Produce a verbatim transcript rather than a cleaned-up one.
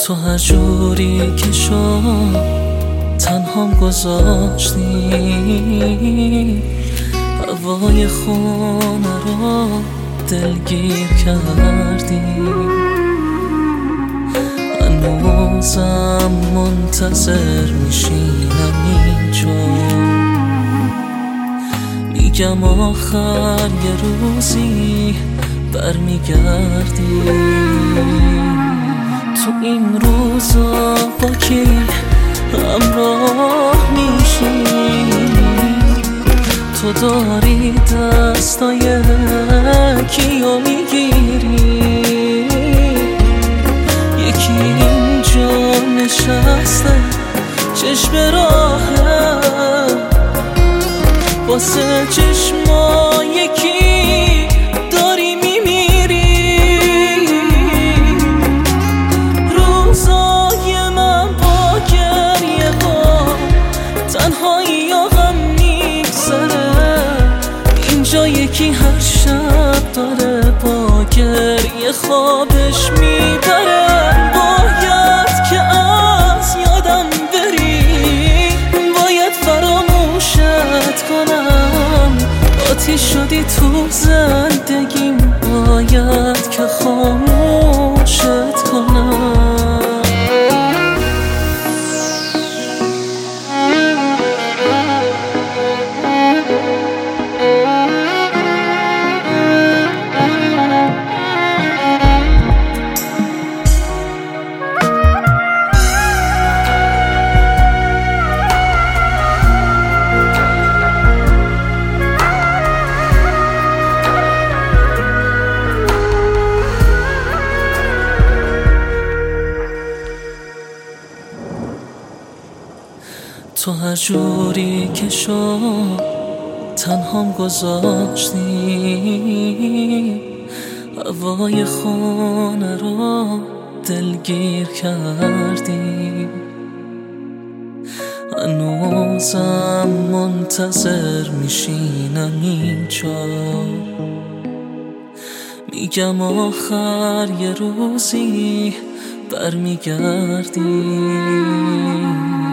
تو هر جوری که شد تنهام گذاشتی، هوای خونه رو دلگیر کردی. هنوزم منتظر میشینم اینجا، میگم آخر یه روزی برمیگردی. تو این روزا با کی همراه میشی؟ تو داری دستای کیو میگیری؟ یکی اینجا نشسته چشم راهه، واسه چشما یکی داری میمیری. روزای من با گریه با تنهایی یا غم میگذره، اینجا یکی هر شب داره با گریه خوابش میبره. باید که از یادم بری، باید فراموشت کنم، آتیش شدی تو زندگیم، باید که خاموشت کنم. تو هر جوری که شد تنهام گذاشتی، هوای خونه رو دلگیر کردی. هنوزم منتظر میشینم اینجا، میگم آخر یه روزی برمیگردی.